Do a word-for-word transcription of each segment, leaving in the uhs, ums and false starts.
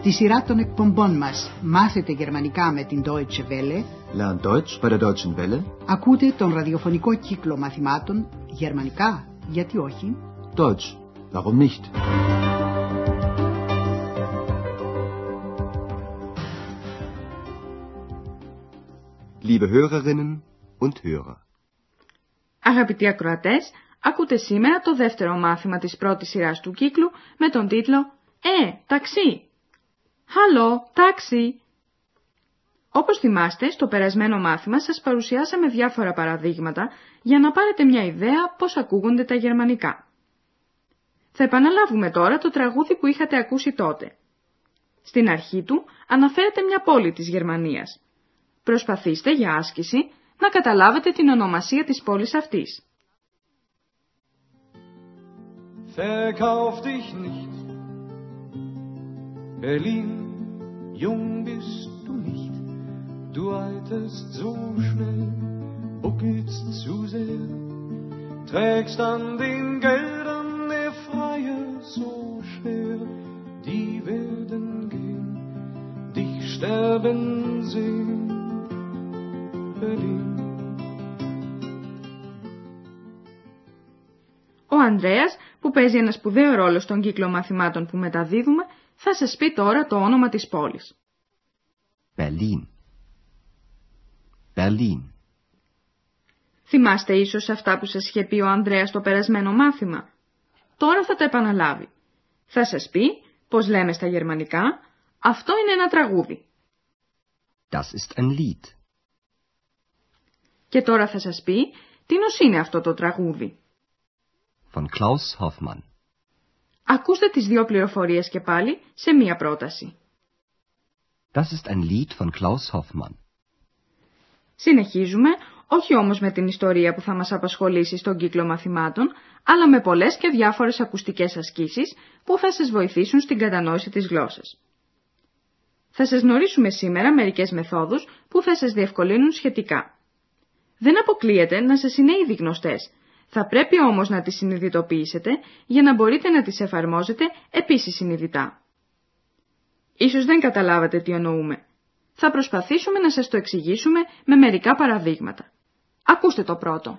Στη σειρά των εκπομπών μας «Μάθετε γερμανικά» με την Deutsche Welle, Lern Deutsch bei der Deutschen Welle. Ακούτε τον ραδιοφωνικό κύκλο μαθημάτων «Γερμανικά, γιατί όχι?» Deutsch, warum nicht? Liebe Hörerinnen und Hörer. Αγαπητοί ακροατές, ακούτε σήμερα το δεύτερο μάθημα της πρώτης σειράς του κύκλου με τον τίτλο «Ε, ταξί!» «Χαλό, τάξι!» Όπως θυμάστε, στο περασμένο μάθημα σας παρουσιάσαμε διάφορα παραδείγματα για να πάρετε μια ιδέα πώς ακούγονται τα γερμανικά. Θα επαναλάβουμε τώρα το τραγούδι που είχατε ακούσει τότε. Στην αρχή του αναφέρεται μια πόλη της Γερμανίας. Προσπαθήστε για άσκηση να καταλάβετε την ονομασία της πόλης αυτής. Verkauf dich nicht, Berlin, jung bist du nicht, du alterst so schnell, buckelst zu sehr, trägst an den Geldern der Freier so schwer, die werden gehen, dich sterben sehen, Berlin. Ο Ανδρέας, που παίζει ένα σπουδαίο ρόλο στον κύκλο μαθημάτων που μεταδίδουμε, θα σας πει τώρα το όνομα της πόλης. Berlin. Berlin. Θυμάστε ίσως αυτά που σας είχε πει ο Ανδρέας στο περασμένο μάθημα. Τώρα θα τα επαναλάβει. Θα σας πει πως λέμε στα γερμανικά, αυτό είναι ένα τραγούδι. Das ist ein Lied. Και τώρα θα σας πει τι νος είναι αυτό το τραγούδι. Von Klaus Hoffmann. Ακούστε τις δύο πληροφορίες και πάλι σε μία πρόταση. Das ist ein Lied von Klaus Hoffmann. Συνεχίζουμε, όχι όμως με την ιστορία που θα μας απασχολήσει στον κύκλο μαθημάτων, αλλά με πολλές και διάφορες ακουστικές ασκήσεις που θα σας βοηθήσουν στην κατανόηση της γλώσσας. Θα σας γνωρίσουμε σήμερα μερικές μεθόδους που θα σας διευκολύνουν σχετικά. Δεν αποκλείεται να σας είναι ήδη γνωστές. Θα πρέπει όμως να τις συνειδητοποιήσετε για να μπορείτε να τις εφαρμόζετε επίσης συνειδητά. Ίσως δεν καταλάβατε τι εννοούμε. Θα προσπαθήσουμε να σας το εξηγήσουμε με μερικά παραδείγματα. Ακούστε το πρώτο.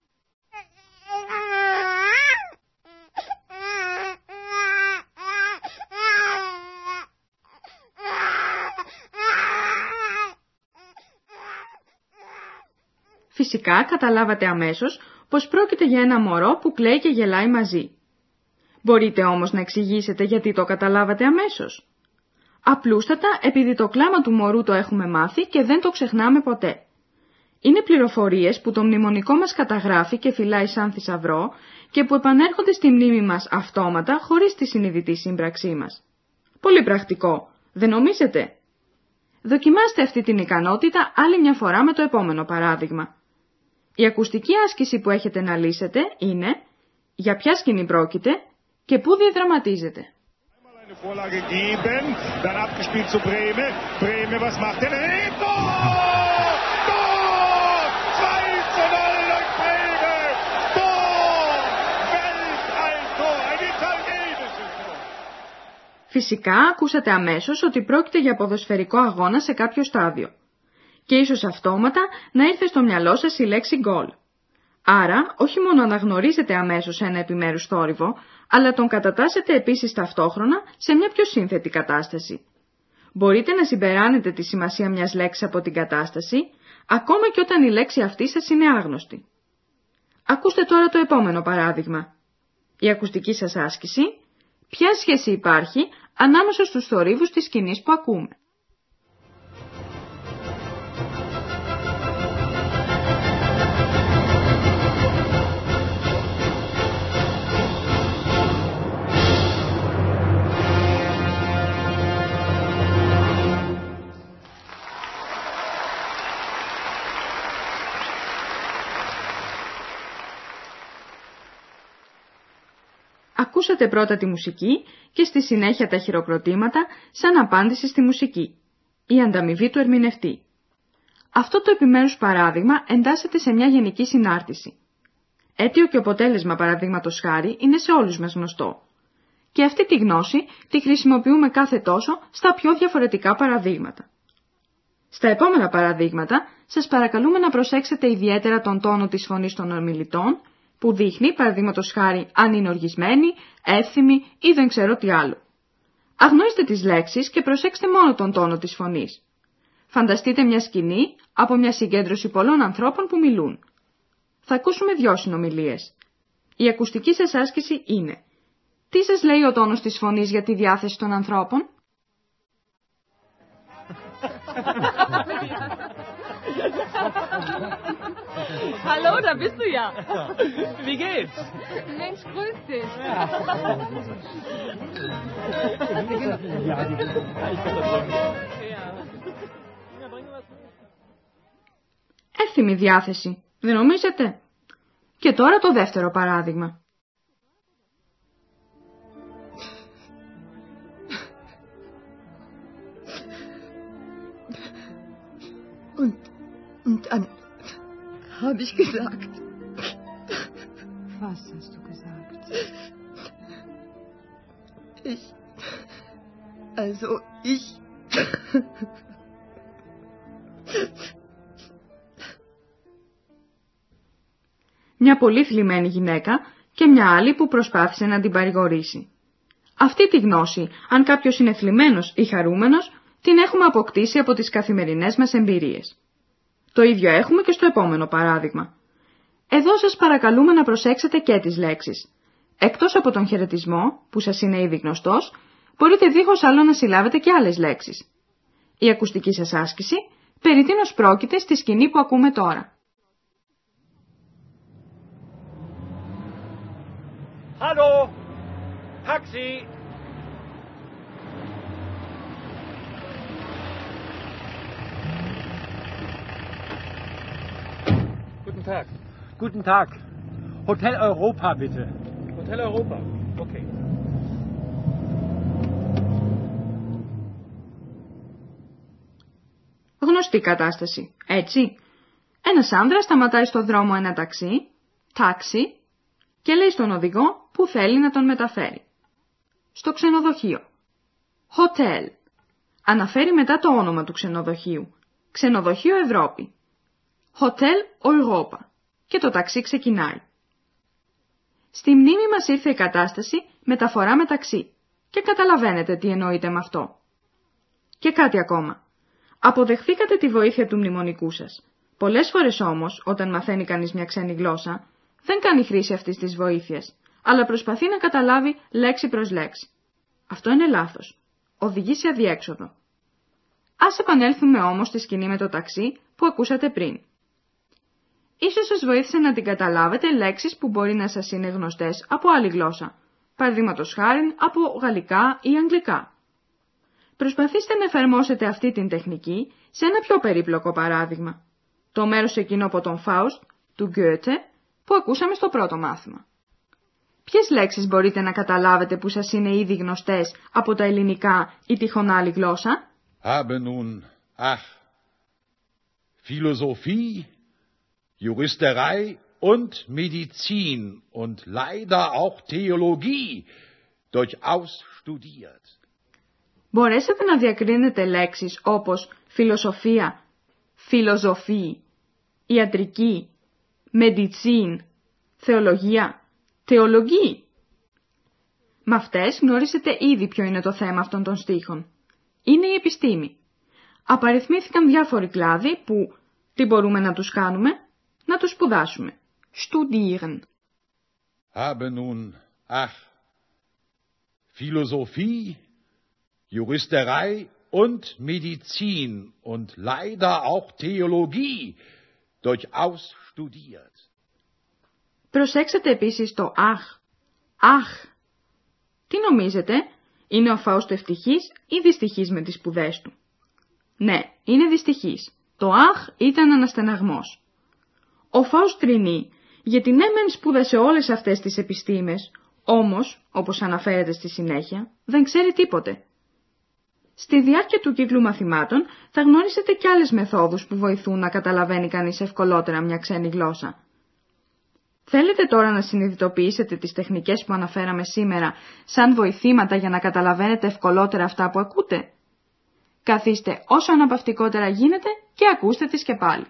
Φυσικά καταλάβατε αμέσως πως πρόκειται για ένα μωρό που κλαίει και γελάει μαζί. Μπορείτε όμως να εξηγήσετε γιατί το καταλάβατε αμέσως. Απλούστατα επειδή το κλάμα του μωρού το έχουμε μάθει και δεν το ξεχνάμε ποτέ. Είναι πληροφορίες που το μνημονικό μας καταγράφει και φυλάει σαν θησαυρό και που επανέρχονται στη μνήμη μας αυτόματα χωρίς τη συνειδητή σύμπραξή μας. Πολύ πρακτικό, δεν νομίζετε? Δοκιμάστε αυτή την ικανότητα άλλη μια φορά με το επόμενο παράδειγμα. Η ακουστική άσκηση που έχετε να λύσετε είναι για ποια σκηνή πρόκειται και πού διαδραματίζεται. Φυσικά ακούσατε αμέσως ότι πρόκειται για ποδοσφαιρικό αγώνα σε κάποιο στάδιο. Και ίσως αυτόματα να ήρθε στο μυαλό σας η λέξη γκολ. Άρα, όχι μόνο αναγνωρίζετε αμέσως ένα επιμέρους θόρυβο, αλλά τον κατατάσσετε επίσης ταυτόχρονα σε μια πιο σύνθετη κατάσταση. Μπορείτε να συμπεράνετε τη σημασία μιας λέξης από την κατάσταση, ακόμα και όταν η λέξη αυτή σας είναι άγνωστη. Ακούστε τώρα το επόμενο παράδειγμα. Η ακουστική σας άσκηση, ποια σχέση υπάρχει ανάμεσα στους θορύβους της σκηνής που ακούμε. Ακούσατε πρώτα τη μουσική και στη συνέχεια τα χειροκροτήματα σαν απάντηση στη μουσική, η ανταμοιβή του ερμηνευτή. Αυτό το επιμέρους παράδειγμα εντάσσεται σε μια γενική συνάρτηση. Αίτιο και αποτέλεσμα παραδείγματος χάρη είναι σε όλους μας γνωστό. Και αυτή τη γνώση τη χρησιμοποιούμε κάθε τόσο στα πιο διαφορετικά παραδείγματα. Στα επόμενα παραδείγματα σας παρακαλούμε να προσέξετε ιδιαίτερα τον τόνο της φωνής των ομιλητών, που δείχνει, παραδείγματος χάρη, αν είναι οργισμένοι, εύθυμοι ή δεν ξέρω τι άλλο. Αγνοήστε τις λέξεις και προσέξτε μόνο τον τόνο της φωνής. Φανταστείτε μια σκηνή από μια συγκέντρωση πολλών ανθρώπων που μιλούν. Θα ακούσουμε δυο συνομιλίες. Η ακουστική σας άσκηση είναι: τι σας λέει ο τόνος της φωνής για τη διάθεση των ανθρώπων? Hallo, da bist du ja. Wie geht's? Mensch, grüß dich. Εύθυμη διάθεση, δεν νομίζετε? Και τώρα το δεύτερο παράδειγμα. Und, und dann habe ich gesagt. Was hast du gesagt? Ich, also ich. Μια πολύ θλιμμένη γυναίκα και μια άλλη που προσπάθησε να την παρηγορήσει. Αυτή τη γνώση, αν κάποιος είναι θλιμμένος ή χαρούμενος, την έχουμε αποκτήσει από τις καθημερινές μας εμπειρίες. Το ίδιο έχουμε και στο επόμενο παράδειγμα. Εδώ σας παρακαλούμε να προσέξετε και τις λέξεις. Εκτός από τον χαιρετισμό, που σας είναι ήδη γνωστός, μπορείτε δίχως άλλο να συλλάβετε και άλλες λέξεις. Η ακουστική σας άσκηση περί τίνος πρόκειται στη σκηνή που ακούμε τώρα. Hallo! Taxi! Guten Tag. Guten Tag. Hotel Europa, bitte. Hotel Europa. Okay. Γνωστή κατάσταση, έτσι. Ένας άνδρας σταματάει στο δρόμο ένα ταξί, τάξι, και λέει στον οδηγό που θέλει να τον μεταφέρει. Στο ξενοδοχείο. Hotel. Αναφέρει μετά το όνομα του ξενοδοχείου. Ξενοδοχείο Ευρώπη. Hotel Europa. Και το ταξί ξεκινάει. Στη μνήμη μας ήρθε η κατάσταση μεταφορά με ταξί. Και καταλαβαίνετε τι εννοείται με αυτό. Και κάτι ακόμα. Αποδεχθήκατε τη βοήθεια του μνημονικού σας. Πολλές φορές όμως, όταν μαθαίνει κανείς μια ξένη γλώσσα, δεν κάνει χρήση αυτής της βοήθειας, αλλά προσπαθεί να καταλάβει λέξη προς λέξη. Αυτό είναι λάθος. Οδηγεί σε αδιέξοδο. Ας επανέλθουμε όμως στη σκηνή με το ταξί που ακούσατε πριν. Ίσως σας βοήθησε να την καταλάβετε λέξεις που μπορεί να σας είναι γνωστές από άλλη γλώσσα, παραδείγματος χάριν από γαλλικά ή αγγλικά. Προσπαθήστε να εφαρμόσετε αυτή την τεχνική σε ένα πιο περίπλοκο παράδειγμα. Το μέρος εκείνο από τον Φάουστ, του Γκέτε, που ακούσαμε στο πρώτο μάθημα. Ποιες λέξεις μπορείτε να καταλάβετε που σας είναι ήδη γνωστές από τα ελληνικά ή τυχόν άλλη γλώσσα? Habe nun, ach, Philosophie, Juristerei und Medizin und leider auch Theologie durchaus studiert. Μπορέσατε να διακρίνετε λέξεις όπως φιλοσοφία, φιλοζωφή, ιατρική, Medizin, θεολογία, θεολογή. Με αυτές γνωρίζετε ήδη ποιο είναι το θέμα αυτών των στίχων. Είναι η επιστήμη. Απαριθμήθηκαν διάφοροι κλάδοι που, τι μπορούμε να τους κάνουμε, να τους σπουδάσουμε. Studieren. Habe nun, ach, Philosophie, Juristerei und Medizin und leider auch Theologie durchaus studiert. Προσέξτε επίσης το αχ. Αχ. Τι νομίζετε, είναι ο Φάουστ ευτυχής ή δυστυχής με τις σπουδές του? Ναι, είναι δυστυχής. Το αχ ήταν αναστεναγμός. Ο Φάουστ τρινεί, γιατί ναι μεν σπούδασε όλες αυτές τις επιστήμες, όμως, όπως αναφέρεται στη συνέχεια, δεν ξέρει τίποτε. Στη διάρκεια του κύκλου μαθημάτων θα γνωρίσετε και άλλες μεθόδους που βοηθούν να καταλαβαίνει κανείς ευκολότερα μια ξένη γλώσσα. Θέλετε τώρα να συνειδητοποιήσετε τις τεχνικές που αναφέραμε σήμερα σαν βοηθήματα για να καταλαβαίνετε ευκολότερα αυτά που ακούτε? Καθίστε όσο αναπαυτικότερα γίνεται και ακούστε τις και πάλι.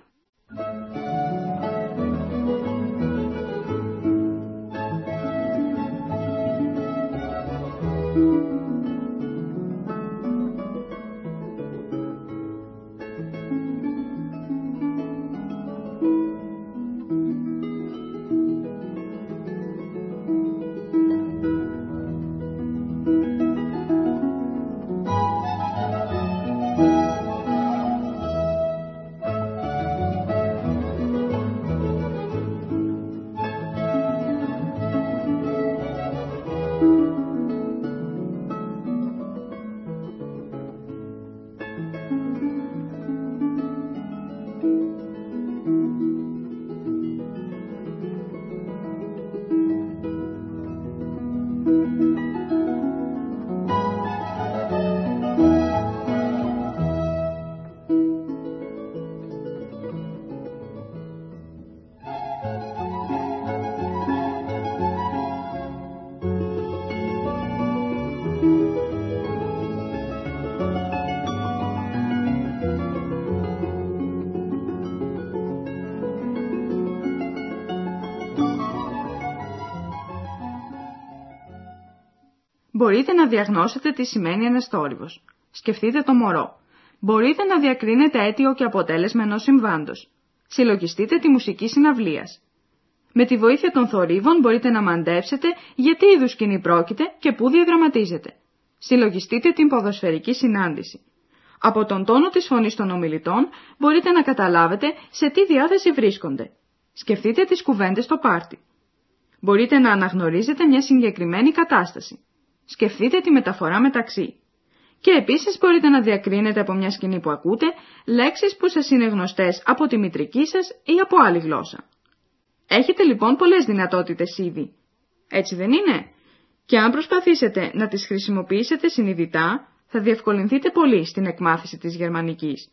Μπορείτε να διαγνώσετε τι σημαίνει ένας θόρυβος. Σκεφτείτε το μωρό. Μπορείτε να διακρίνετε αίτιο και αποτέλεσμα ενός συμβάντος. Συλλογιστείτε τη μουσική συναυλίας. Με τη βοήθεια των θορύβων μπορείτε να μαντέψετε για τι είδους σκηνή πρόκειται και πού διαδραματίζεται. Συλλογιστείτε την ποδοσφαιρική συνάντηση. Από τον τόνο της φωνής των ομιλητών μπορείτε να καταλάβετε σε τι διάθεση βρίσκονται. Σκεφτείτε τις κουβέντες στο πάρτι. Μπορείτε να αναγνωρίζετε μια συγκεκριμένη κατάσταση. Σκεφτείτε τη μεταφορά μεταξύ. Και επίσης μπορείτε να διακρίνετε από μια σκηνή που ακούτε λέξεις που σας είναι γνωστές από τη μητρική σας ή από άλλη γλώσσα. Έχετε λοιπόν πολλές δυνατότητες ήδη. Έτσι δεν είναι? Και αν προσπαθήσετε να τις χρησιμοποιήσετε συνειδητά, θα διευκολυνθείτε πολύ στην εκμάθηση της γερμανικής.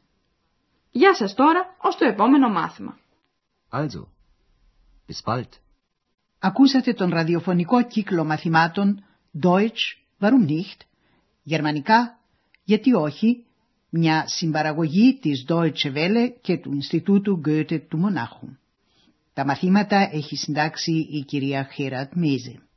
Γεια σας τώρα, ως το επόμενο μάθημα. Also, bis bald. Ακούσατε τον ραδιοφωνικό κύκλο μαθημάτων Deutsch, warum nicht? Γερμανικά, γιατί όχι? Μια συμπαραγωγή της Deutsche Welle και του Ινστιτούτου Goethe του Μονάχου. Τα μαθήματα έχει συντάξει η κυρία Χέρατ Μέζε.